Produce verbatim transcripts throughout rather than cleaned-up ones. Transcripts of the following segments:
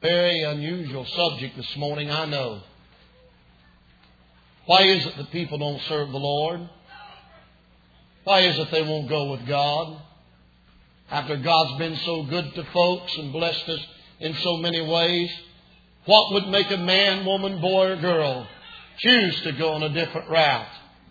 Very unusual subject this morning, I know. Why is it that people don't serve the Lord? Why is it they won't go with God? After God's been so good to folks and blessed us in so many ways, what would make a man, woman, boy, or girl choose to go on a different route?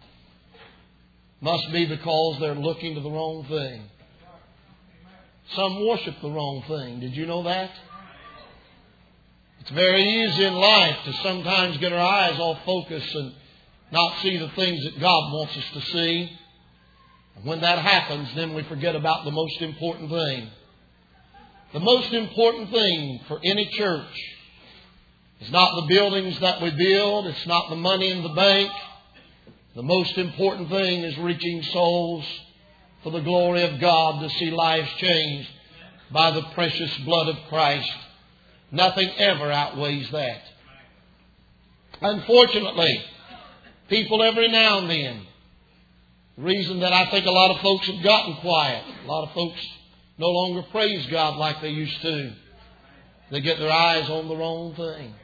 Must be because they're looking to the wrong thing. Some worship the wrong thing. Did you know that? It's very easy in life to sometimes get our eyes off focus and not see the things that God wants us to see. And when that happens, then we forget about the most important thing. The most important thing for any church is not the buildings that we build. It's not the money in the bank. The most important thing is reaching souls for the glory of God, to see lives changed by the precious blood of Christ. Nothing ever outweighs that. Unfortunately, people every now and then, the reason that I think a lot of folks have gotten quiet, a lot of folks no longer praise God like they used to. They get their eyes on the wrong thing.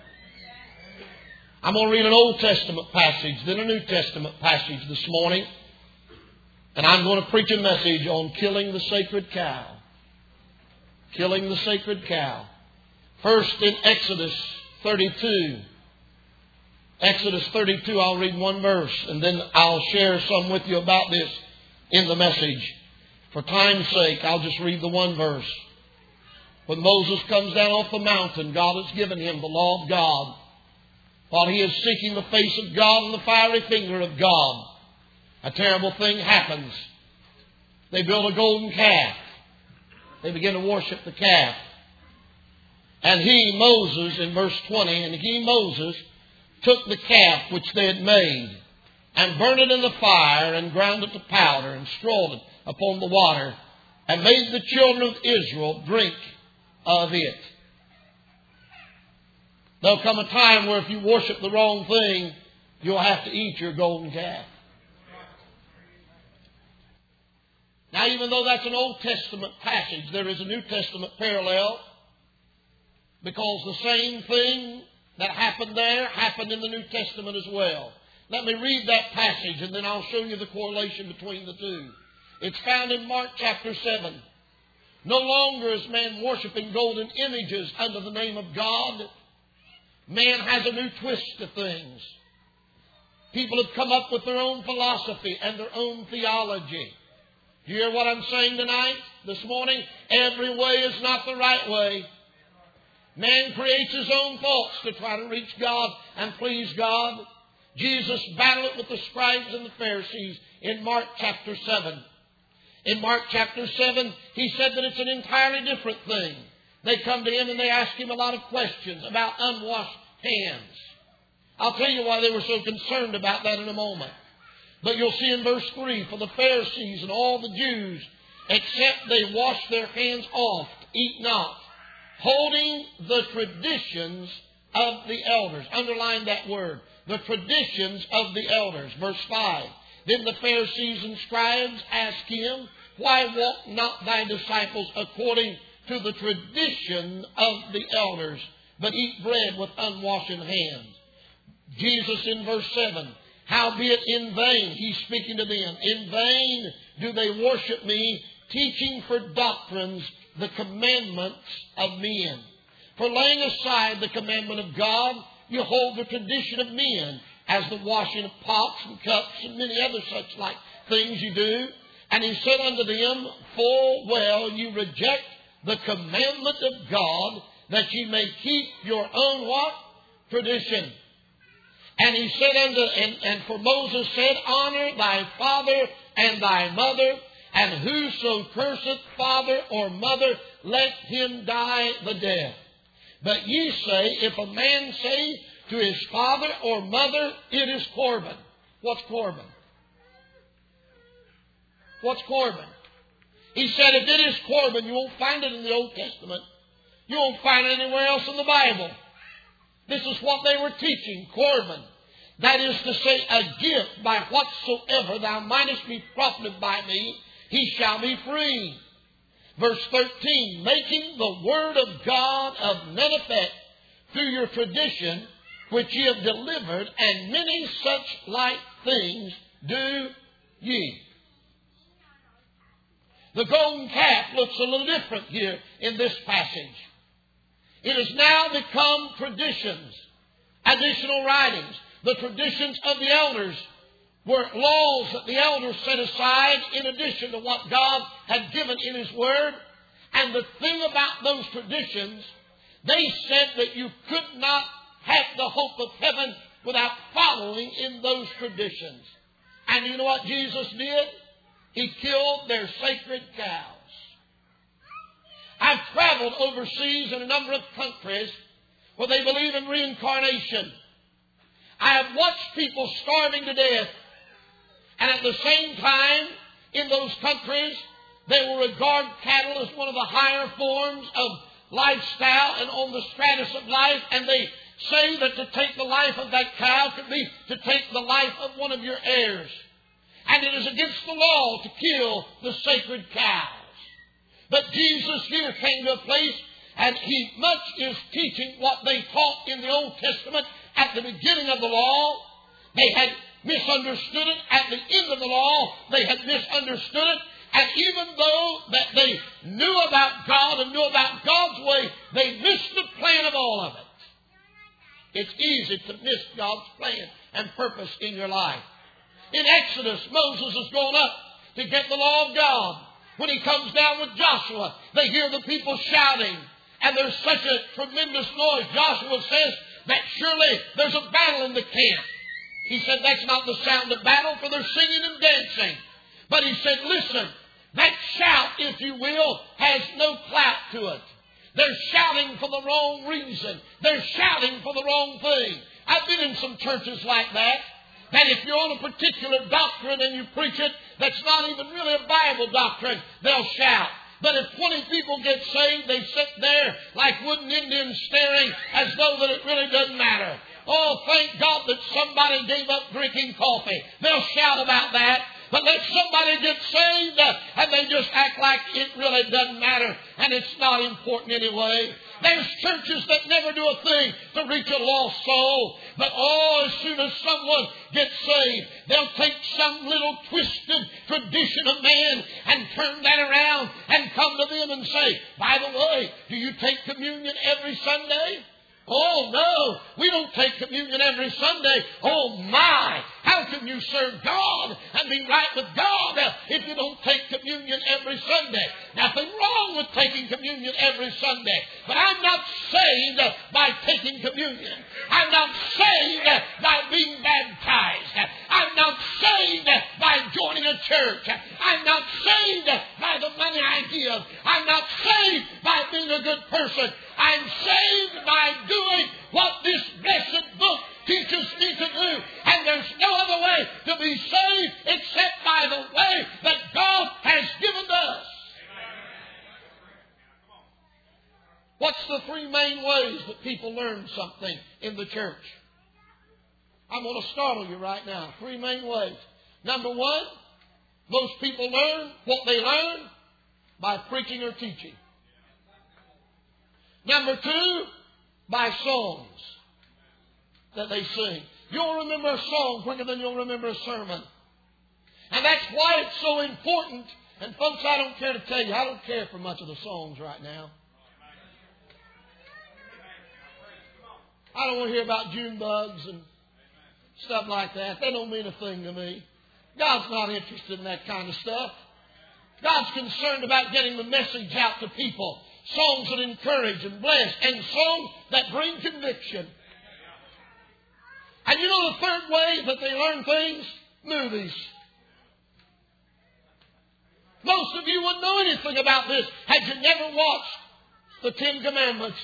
I'm going to read an Old Testament passage, then a New Testament passage this morning. And I'm going to preach a message on killing the sacred cow. Killing the sacred cow. First in Exodus thirty-two. Exodus thirty-two, I'll read one verse, and then I'll share some with you about this in the message. For time's sake, I'll just read the one verse. When Moses comes down off the mountain, God has given him the law of God. While he is seeking the face of God and the fiery finger of God, a terrible thing happens. They build a golden calf. They begin to worship the calf. And he, Moses, in verse twenty, and he, Moses, took the calf which they had made and burned it in the fire and ground it to powder and strawed it upon the water and made the children of Israel drink of it. There'll come a time where if you worship the wrong thing, you'll have to eat your golden calf. Now, even though that's an Old Testament passage, there is a New Testament parallel, because the same thing that happened there happened in the New Testament as well. Let me read that passage and then I'll show you the correlation between the two. It's found in Mark chapter seven. No longer is man worshiping golden images under the name of God. Man has a new twist to things. People have come up with their own philosophy and their own theology. Do you hear what I'm saying tonight, this morning? Every way is not the right way. Man creates his own thoughts to try to reach God and please God. Jesus battled it with the scribes and the Pharisees in Mark chapter seven. In Mark chapter seven, he said that it's an entirely different thing. They come to him and they ask him a lot of questions about unwashed hands. I'll tell you why they were so concerned about that in a moment. But you'll see in verse three, for the Pharisees and all the Jews, except they wash their hands off, eat not, holding the traditions of the elders. Underline that word. The traditions of the elders. Verse five. Then the Pharisees and scribes asked him, why walk not thy disciples according to the tradition of the elders, but eat bread with unwashen hands? Jesus in verse seven. Howbeit in vain, he's speaking to them, in vain do they worship me, teaching for doctrines the commandments of men. For laying aside the commandment of God, you hold the tradition of men, as the washing of pots and cups and many other such like things you do. And he said unto them, full well you reject the commandment of God, that ye may keep your own what? Tradition. And he said unto, and, and for Moses said, honor thy father and thy mother, and whoso curseth father or mother, let him die the death. But ye say, if a man say to his father or mother, it is Corban. What's Corban? What's Corban? He said, if it is Corban, you won't find it in the Old Testament. You won't find it anywhere else in the Bible. This is what they were teaching, Corban. That is to say, a gift by whatsoever thou mightest be profited by me, he shall be free. Verse thirteen, making the word of God of none effect through your tradition, which ye have delivered, and many such like things do ye. The golden calf looks a little different here in this passage. It has now become traditions, additional writings. The traditions of the elders were laws that the elders set aside in addition to what God had given in His Word. And the thing about those traditions, they said that you could not have the hope of heaven without following in those traditions. And you know what Jesus did? He killed their sacred cows. I've traveled overseas in a number of countries where they believe in reincarnation. I have watched people starving to death. And at the same time, in those countries, they will regard cattle as one of the higher forms of lifestyle and on the stratus of life. And they say that to take the life of that cow could be to take the life of one of your heirs. And it is against the law to kill the sacred cows. But Jesus here came to a place, and He much is teaching what they taught in the Old Testament at the beginning of the law. They had misunderstood it. At the end of the law, they had misunderstood it. And even though that they knew about God and knew about God's way, they missed the plan of all of it. It's easy to miss God's plan and purpose in your life. In Exodus, Moses has gone up to get the law of God. When he comes down with Joshua, they hear the people shouting, and there's such a tremendous noise. Joshua says that surely there's a battle in the camp. He said that's not the sound of battle, for they're singing and dancing. But he said, listen, that shout, if you will, has no clout to it. They're shouting for the wrong reason. They're shouting for the wrong thing. I've been in some churches like that. That if you're on a particular doctrine and you preach it, that's not even really a Bible doctrine, they'll shout. But if twenty people get saved, they sit there like wooden Indians staring as though that it really doesn't matter. Oh, thank God that somebody gave up drinking coffee. They'll shout about that. But let somebody get saved uh, and they just act like it really doesn't matter and it's not important anyway. There's churches that never do a thing to reach a lost soul. But oh, as soon as someone gets saved, they'll take some little twisted tradition of man and turn that around and come to them and say, by the way, do you take communion every Sunday? Oh, no, we don't take communion every Sunday. Oh, my, how can you serve God and be right with God if you don't take communion every Sunday? Nothing wrong with taking communion every Sunday. But I'm not saved by taking communion. I'm not saved by being baptized. I'm not saved by joining a church. I'm not saved by the money I give. I'm not saved by being a good person. I'm saved by doing what this blessed book teaches me to do. And there's no other way to be saved except by the way that God has given to us. What's the three main ways that people learn something in the church? I'm going to startle you right now. Three main ways. Number one, most people learn what they learn by preaching or teaching. Number two, by songs that they sing. You'll remember a song quicker than you'll remember a sermon. And that's why it's so important. And folks, I don't care to tell you, I don't care for much of the songs right now. I don't want to hear about June bugs and stuff like that. They don't mean a thing to me. God's not interested in that kind of stuff. God's concerned about getting the message out to people. Songs that encourage and bless, and songs that bring conviction. And you know the third way that they learn things? Movies. Most of you wouldn't know anything about this had you never watched the Ten Commandments.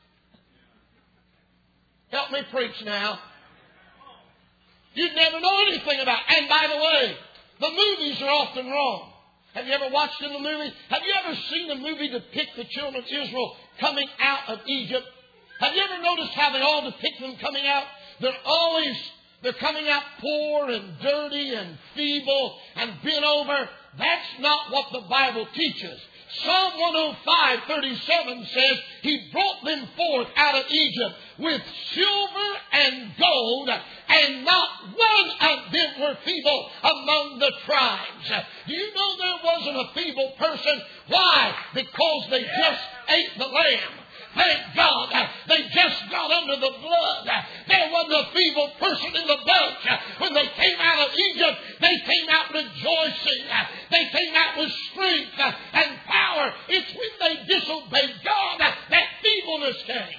Help me preach now. You'd never know anything about it. And by the way, the movies are often wrong. Have you ever watched in the movie? Have you ever seen a movie depict the children of Israel coming out of Egypt? Have you ever noticed how they all depict them coming out? They're always, they're coming out poor and dirty and feeble and bent over. That's not what the Bible teaches. Psalm one oh five, thirty-seven says, He brought them forth out of Egypt with silver and gold, and not one of them were feeble among the tribes. Do you know there wasn't a feeble person? Why? Because they just ate the lamb. Thank God, they just got under the blood. There wasn't a feeble person in the boat. When they came out of Egypt, they came out rejoicing. They came out with strength and power. It's when they disobeyed God that feebleness came.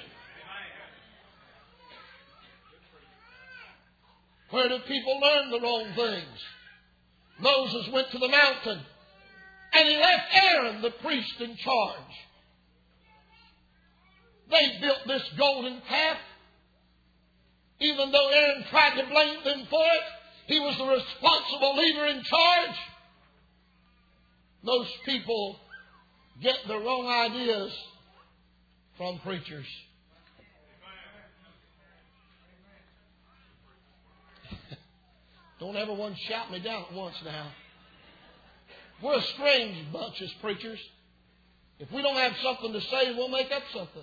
Where do people learn the wrong things? Moses went to the mountain and he left Aaron, the priest, in charge. They built this golden calf. Even though Aaron tried to blame them for it, he was the responsible leader in charge. Most people get the wrong ideas from preachers. Don't ever one shout me down at once now. We're a strange bunch as preachers. If we don't have something to say, we'll make up something.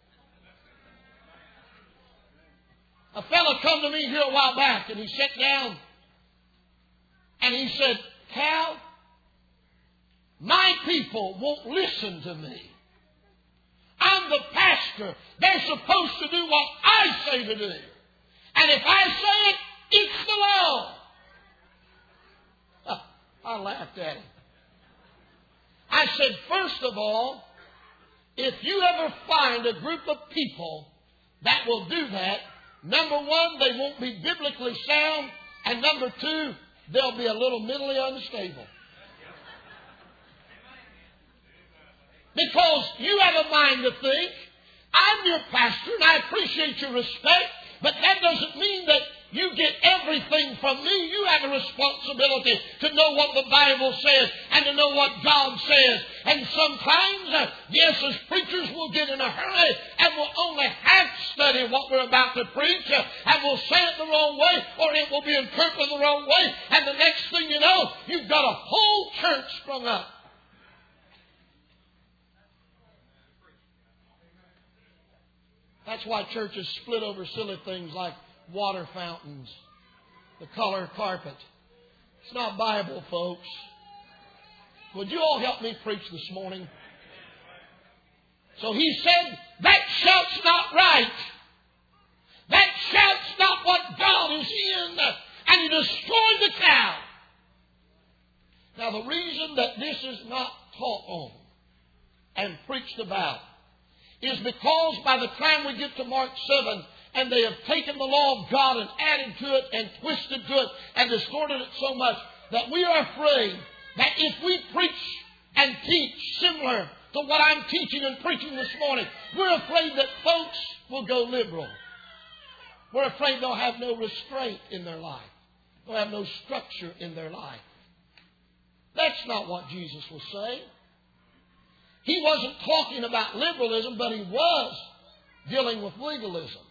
A fellow come to me here a while back and he sat down and he said, Cal, my people won't listen to me. I'm the pastor. They're supposed to do what I say to do. And if I say it, it's the law. I laughed at him. I said, first of all, if you ever find a group of people that will do that, number one, they won't be biblically sound. And number two, they'll be a little mentally unstable. Because you have a mind to think, I'm your pastor and I appreciate your respect, but that doesn't mean that you get everything from me. You have a responsibility to know what the Bible says and to know what God says. And sometimes, uh, yes, as preachers, we'll get in a hurry and we'll only half study what we're about to preach, uh, and we'll say it the wrong way or it will be interpreted the wrong way. And the next thing you know, you've got a whole church sprung up. That's why churches split over silly things like water fountains, the color carpet. It's not Bible, folks. Would you all help me preach this morning? So he said, that shout's not right. That shout's not what God is in. And he destroyed the cow. Now the reason that this is not taught on and preached about is because by the time we get to Mark seven, and they have taken the law of God and added to it and twisted to it and distorted it so much that we are afraid that if we preach and teach similar to what I'm teaching and preaching this morning, we're afraid that folks will go liberal. We're afraid they'll have no restraint in their life. They'll have no structure in their life. That's not what Jesus was saying. He wasn't talking about liberalism, but he was dealing with legalism.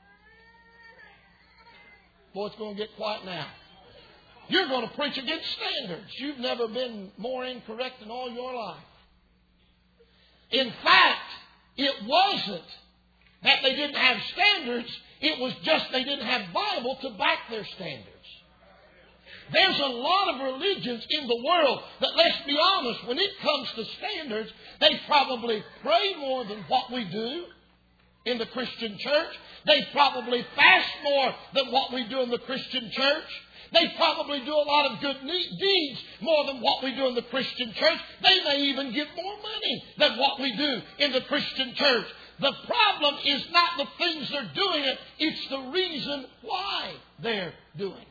Boy, it's going to get quiet now. You're going to preach against standards. You've never been more incorrect in all your life. In fact, it wasn't that they didn't have standards. It was just they didn't have Bible to back their standards. There's a lot of religions in the world that, let's be honest, when it comes to standards, they probably pray more than what we do in the Christian church. They probably fast more than what we do in the Christian church. They probably do a lot of good deeds more than what we do in the Christian church. They may even give more money than what we do in the Christian church. The problem is not the things they're doing it. It's the reason why they're doing it.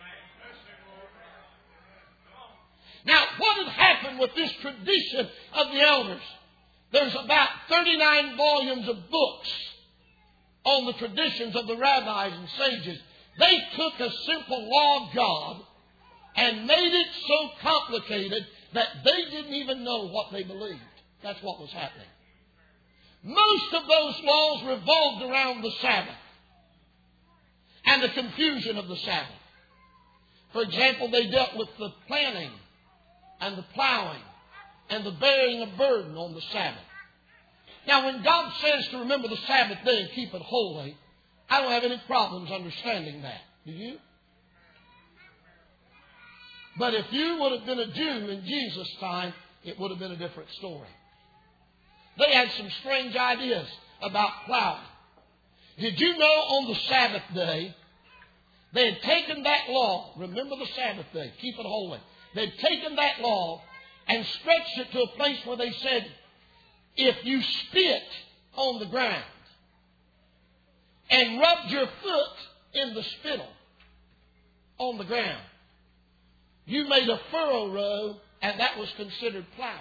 Now, what had happened with this tradition of the elders? There's about thirty-nine volumes of books on the traditions of the rabbis and sages. They took a simple law of God and made it so complicated that they didn't even know what they believed. That's what was happening. Most of those laws revolved around the Sabbath and the confusion of the Sabbath. For example, they dealt with the planting and the plowing and the bearing of burden on the Sabbath. Now, when God says to remember the Sabbath day and keep it holy, I don't have any problems understanding that. Do you? But if you would have been a Jew in Jesus' time, it would have been a different story. They had some strange ideas about plowing. Did you know on the Sabbath day, they had taken that law, remember the Sabbath day, keep it holy. They'd taken that law and stretched it to a place where they said, if you spit on the ground and rubbed your foot in the spittle on the ground, you made a furrow row, and that was considered plowing.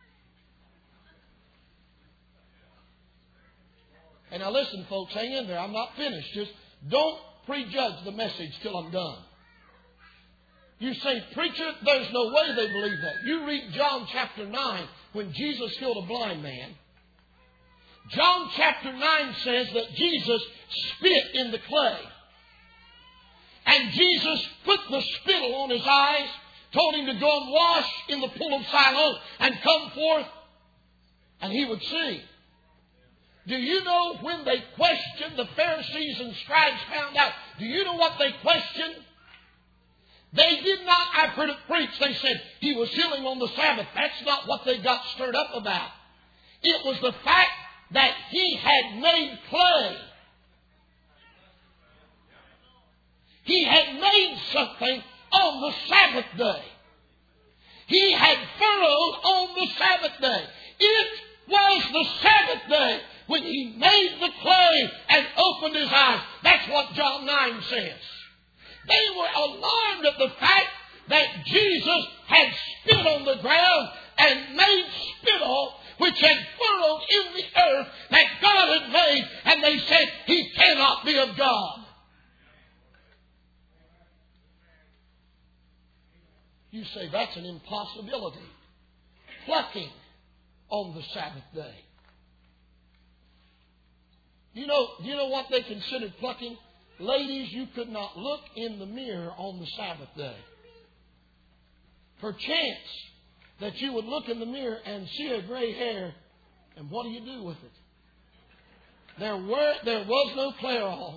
And now listen, folks, hang in there. I'm not finished. Just don't prejudge the message till I'm done. You say, preacher, there's no way they believe that. You read John chapter nine when Jesus healed a blind man. John chapter nine says that Jesus spit in the clay. And Jesus put the spittle on his eyes, told him to go and wash in the pool of Siloam and come forth, and he would see. Do you know when they questioned, the Pharisees and scribes found out, do you know what they questioned? They did not, I've heard it preached, they said he was healing on the Sabbath. That's not what they got stirred up about. It was the fact that he had made clay. He had made something on the Sabbath day. He had furrowed on the Sabbath day. It was the Sabbath day when he made the clay and opened his eyes. That's what John nine says. They were alarmed at the fact that Jesus had spit on the ground and made spittle which had furrowed in the earth that God had made, and they said, he cannot be of God. You say, that's an impossibility. Plucking on the Sabbath day. You know, do you know what they considered plucking? Ladies, you could not look in the mirror on the Sabbath day. Perchance that you would look in the mirror and see a gray hair, and what do you do with it? There were there was no Clairol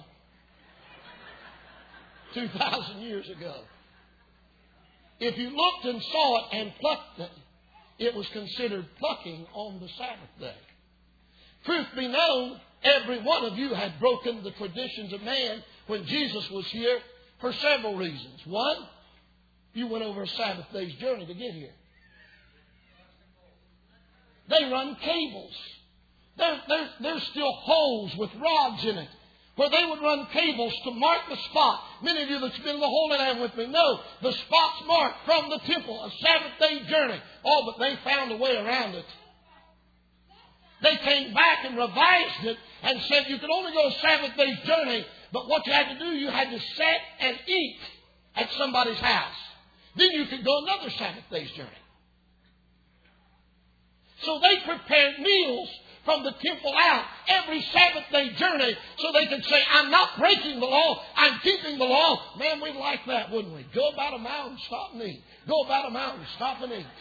two thousand years ago. If you looked and saw it and plucked it, it was considered plucking on the Sabbath day. Truth be known, every one of you had broken the traditions of man when Jesus was here for several reasons. One, you went over a Sabbath day's journey to get here. They run cables. There, there, there's still holes with rods in it where they would run cables to mark the spot. Many of you that's been in the Holy Land with me know the spot's marked from the temple, a Sabbath day journey. Oh, but they found a way around it. They came back and revised it and said you could only go a Sabbath day's journey, but what you had to do, you had to sit and eat at somebody's house. Then you could go another Sabbath day's journey. So they prepared meals from the temple out every Sabbath day journey so they could say, I'm not breaking the law, I'm keeping the law. Man, we'd like that, wouldn't we? Go about a mile and stop and eat. Go about a mile and stop and eat.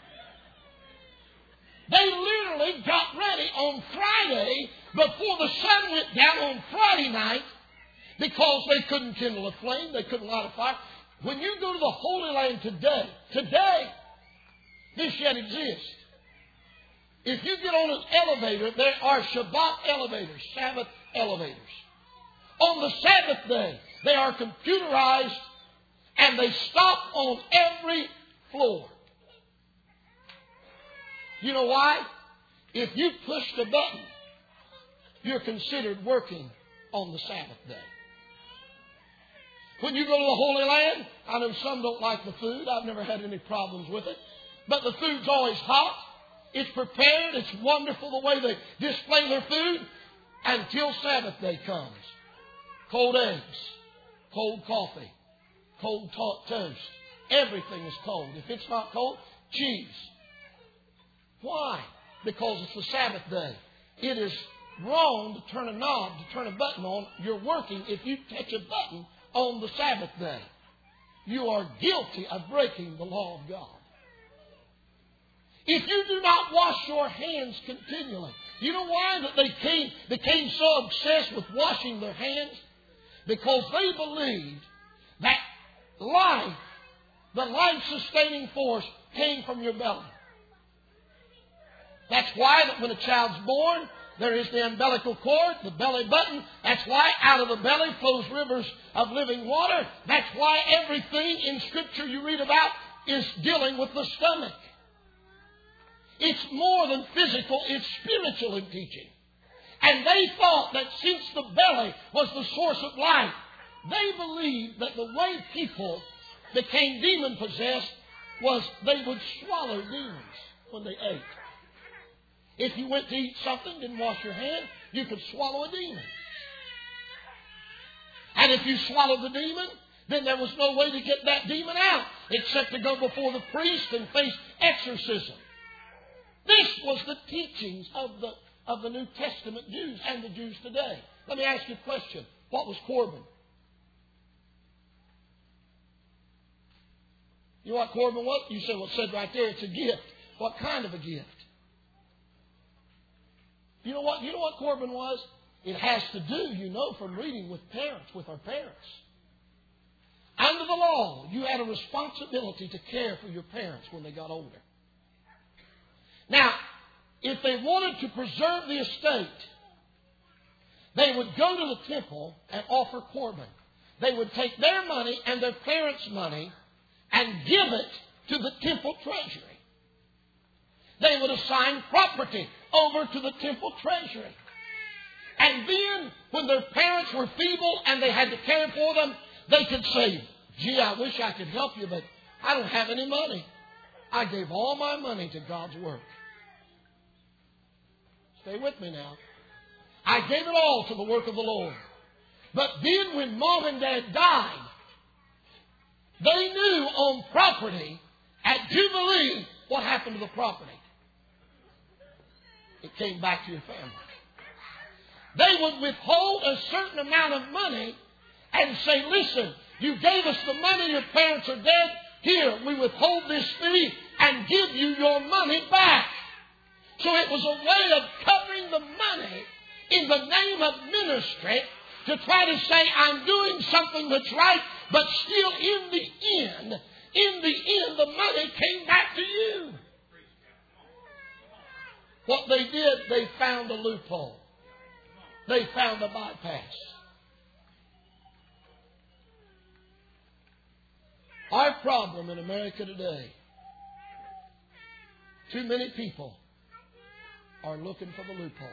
They literally got ready on Friday before the sun went down on Friday night because they couldn't kindle a flame, they couldn't light a fire. When you go to the Holy Land today, today, this yet exists. If you get on an elevator, there are Shabbat elevators, Sabbath elevators. On the Sabbath day, they are computerized and they stop on every floor. You know why? If you push the button, you're considered working on the Sabbath day. When you go to the Holy Land, I know some don't like the food. I've never had any problems with it. But the food's always hot. It's prepared. It's wonderful the way they display their food until Sabbath day comes. Cold eggs, cold coffee, cold to- toast. Everything is cold. If it's not cold, cheese. Why? Because it's the Sabbath day. It is wrong to turn a knob, to turn a button on. You're working if you touch a button on the Sabbath day. You are guilty of breaking the law of God. If you do not wash your hands continually. You know why that they came, became so obsessed with washing their hands? Because they believed that life, the life-sustaining force, came from your belly. That's why that when a child's born, there is the umbilical cord, the belly button. That's why out of the belly flows rivers of living water. That's why everything in Scripture you read about is dealing with the stomach. It's more than physical, it's spiritual in teaching. And they thought that since the belly was the source of life, they believed that the way people became demon-possessed was they would swallow demons when they ate. If you went to eat something, didn't wash your hand, you could swallow a demon. And if you swallowed the demon, then there was no way to get that demon out except to go before the priest and face exorcism. This was the teachings of the, of the New Testament Jews and the Jews today. Let me ask you a question. What was Corban? You know what Corban was? You say, well, it said right there, it's a gift. What kind of a gift? You know what? You know what Corban was? It has to do, you know, from reading with parents, with our parents. Under the law, you had a responsibility to care for your parents when they got older. Now, if they wanted to preserve the estate, they would go to the temple and offer Corban. They would take their money and their parents' money and give it to the temple treasury. They would assign property over to the temple treasury. And then, when their parents were feeble and they had to care for them, they could say, gee, I wish I could help you, but I don't have any money. I gave all my money to God's work. Stay with me now. I gave it all to the work of the Lord. But then when Mom and Dad died, they knew on property at Jubilee what happened to the property. It came back to your family. They would withhold a certain amount of money and say, listen, you gave us the money, your parents are dead. Here, we withhold this fee and give you your money back. So it was a way of covering the money in the name of ministry to try to say, I'm doing something that's right, but still in the end, in the end, the money came back to you. What they did, they found a loophole. They found a bypass. Our problem in America today, too many people are looking for the loopholes.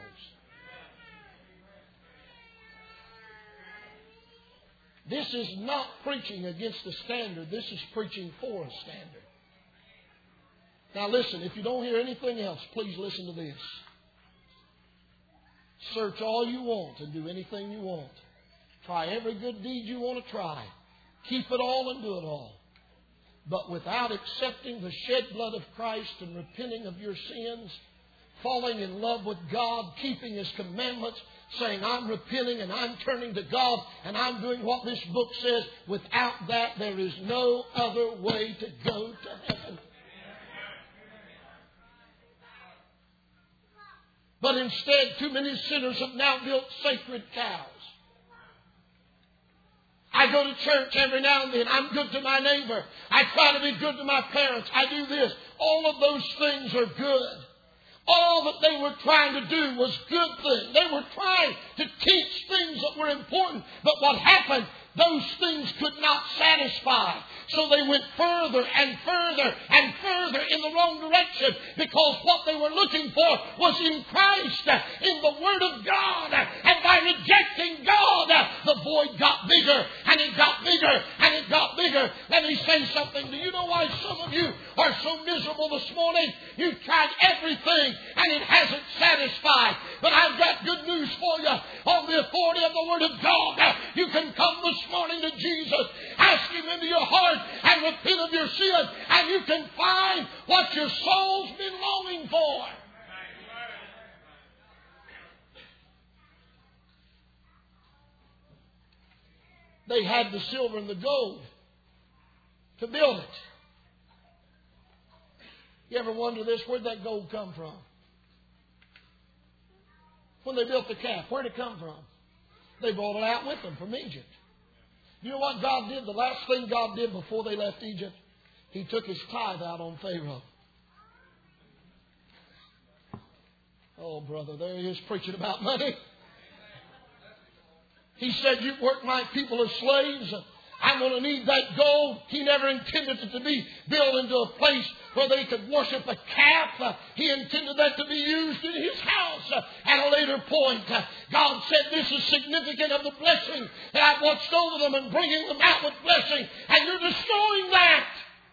This is not preaching against the standard. This is preaching for a standard. Now listen, if you don't hear anything else, please listen to this. Search all you want and do anything you want. Try every good deed you want to try. Keep it all and do it all. But without accepting the shed blood of Christ and repenting of your sins, falling in love with God, keeping His commandments, saying, I'm repenting and I'm turning to God and I'm doing what this book says. Without that, there is no other way to go to heaven. But instead, too many sinners have now built sacred cows. I go to church every now and then. I'm good to my neighbor. I try to be good to my parents. I do this. All of those things are good. All that they were trying to do was good things. They were trying to teach things that were important. But what happened? Those things could not satisfy. So they went further and further and further in the wrong direction, because what they were looking for was in Christ, in the Word of God. And by rejecting God, the void got bigger and it got bigger and it got bigger. Let me say something. Do you know why some of you are so miserable this morning? You've tried everything and it hasn't satisfied. But I've got good news for you. On the authority of the Word of God, you can come this morning to Jesus, ask Him into your heart and repent of your sin, and you can find what your soul's been longing for. They had the silver and the gold to build it. You ever wonder this? Where'd that gold come from? When they built the calf, where'd it come from? They brought it out with them from Egypt. You know what God did? The last thing God did before they left Egypt, He took His tithe out on Pharaoh. Oh, brother, there he is preaching about money. He said, you work my people as slaves. I'm going to need that gold. He never intended it to be built into a place where they could worship a calf. Uh, he intended that to be used in His house. Uh, at a later point, uh, God said this is significant of the blessing that I've watched over them and bringing them out with blessing. And you're destroying that.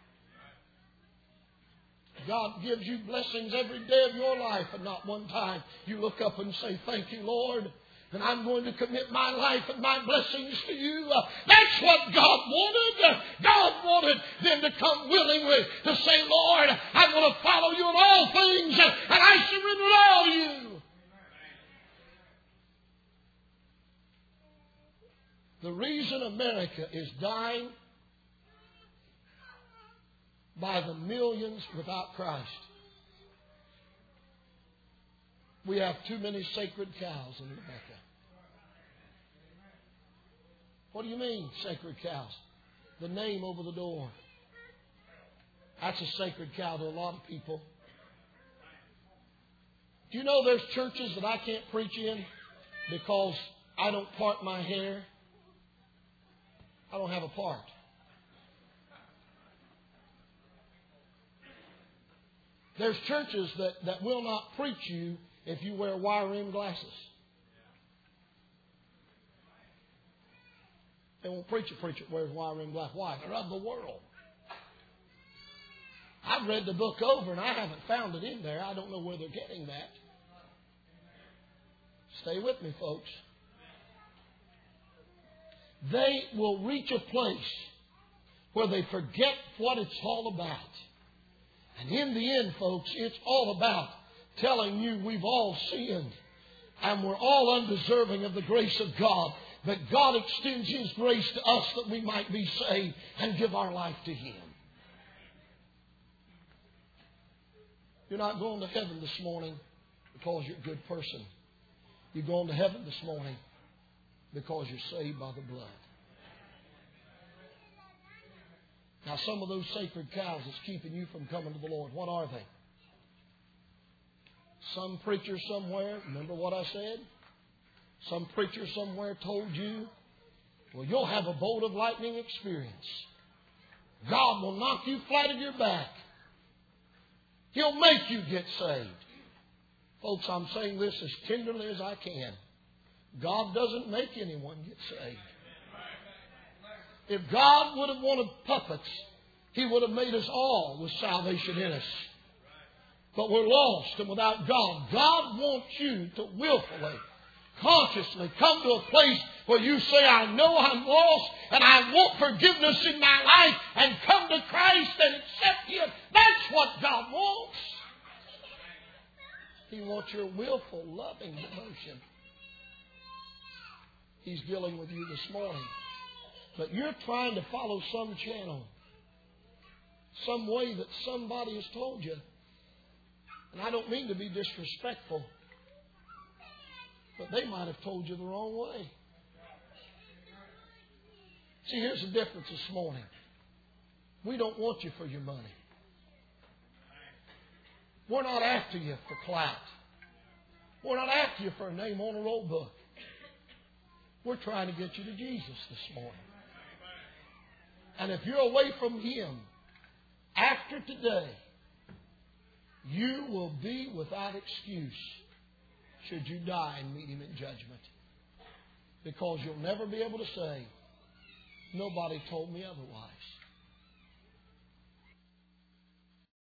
God gives you blessings every day of your life, and not one time you look up and say, thank you, Lord. And I'm going to commit my life and my blessings to you. Uh, that's what God wanted. Uh, God wanted them to come willingly to say, Lord, I'm going to follow you in all things, uh, and I surrender it all to you. The reason America is dying by the millions without Christ. We have too many sacred cows in America. What do you mean, sacred cows? The name over the door. That's a sacred cow to a lot of people. Do you know there's churches that I can't preach in because I don't part my hair? I don't have a part. There's churches that, that will not preach you if you wear wire-rimmed glasses. They won't preach a preacher that wears wire-rimmed glasses. Why? They're of the world. I've read the book over and I haven't found it in there. I don't know where they're getting that. Stay with me, folks. They will reach a place where they forget what it's all about. And in the end, folks, it's all about telling you we've all sinned and we're all undeserving of the grace of God. But God extends His grace to us that we might be saved and give our life to Him. You're not going to heaven this morning because you're a good person. You're going to heaven this morning because you're saved by the blood. Now, some of those sacred cows that's keeping you from coming to the Lord, what are they? Some preacher somewhere, remember what I said? Some preacher somewhere told you, well, you'll have a bolt of lightning experience. God will knock you flat on your back. He'll make you get saved. Folks, I'm saying this as tenderly as I can. God doesn't make anyone get saved. If God would have wanted puppets, He would have made us all with salvation in us. But we're lost and without God. God wants you to willfully, consciously come to a place where you say, I know I'm lost and I want forgiveness in my life, and come to Christ and accept Him. That's what God wants. He wants your willful, loving devotion. He's dealing with you this morning. But you're trying to follow some channel, some way that somebody has told you. And I don't mean to be disrespectful, but they might have told you the wrong way. See, here's the difference this morning. We don't want you for your money. We're not after you for clout. We're not after you for a name on a roll book. We're trying to get you to Jesus this morning. And if you're away from Him after today, you will be without excuse should you die and meet Him in judgment. Because you'll never be able to say, nobody told me otherwise.